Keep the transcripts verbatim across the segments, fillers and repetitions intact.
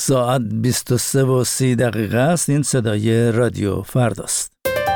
ساعت بیست و سه و سی دقیقه است. این صدای رادیو فرداست.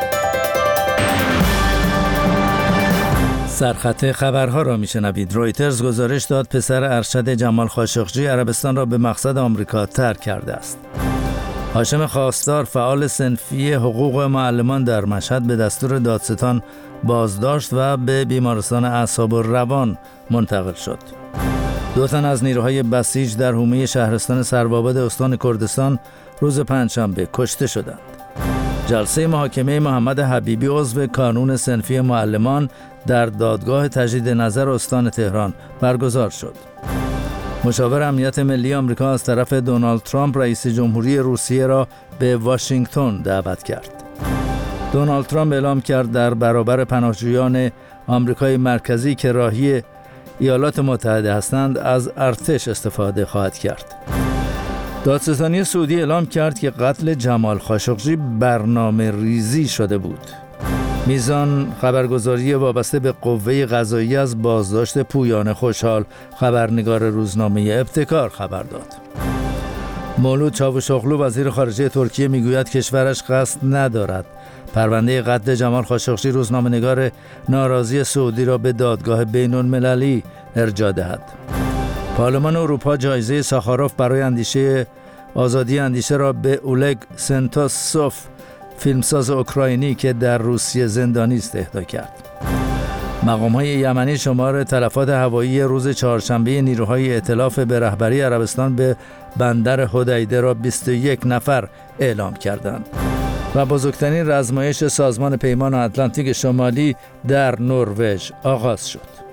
سرخط خبرها را میشنوید. رویترز گزارش داد پسر ارشد جمال خاشقجی عربستان را به مقصد آمریکا ترک کرده است. هاشم خواستار فعال صنفی حقوق معلمان در مشهد به دستور دادستان بازداشت و به بیمارستان اعصاب و روان منتقل شد. دو تن از نیروهای بسیج در حومه شهرستان سروآباد استان کردستان روز پنجشنبه کشته شدند. جلسه محاکمه محمد حبیبی عضو کانون صنفی معلمان در دادگاه تجدید نظر استان تهران برگزار شد. مشاور امنیت ملی آمریکا از طرف دونالد ترامپ رئیس جمهوری روسیه را به واشنگتن دعوت کرد. دونالد ترامپ اعلام کرد در برابر پناهجویان آمریکای مرکزی که راهی ایالات متحده هستند از ارتش استفاده خواهد کرد. دادستانی سعودی اعلام کرد که قتل جمال خاشقجی برنامه ریزی شده بود. میزان خبرگزاری وابسته به قوه قضاییه از بازداشت پویان خوشحال، خبرنگار روزنامه ابتکار، خبر داد. مولود چاوشاغلو وزیر خارجه ترکیه میگوید کشورش قصد ندارد پرونده قتل جمال خاشقجی روزنامه‌نگار ناراضی سعودی را به دادگاه بین‌المللی ارجاع دهد. پارلمان اروپا جایزه ساخاروف برای اندیشه آزادی اندیشه را به اولگ سنتوسوف، فیلمساز اوکراینی که در روسیه زندانی است، اهدا کرد. مقام‌های یمنی شمار تلفات هوایی روز چهارشنبه نیروهای ائتلاف به رهبری عربستان به بندر حدیده را بیست و یک نفر اعلام کردند. و بزرگترین رزمایش سازمان پیمان اتلانتیک شمالی در نروژ آغاز شد.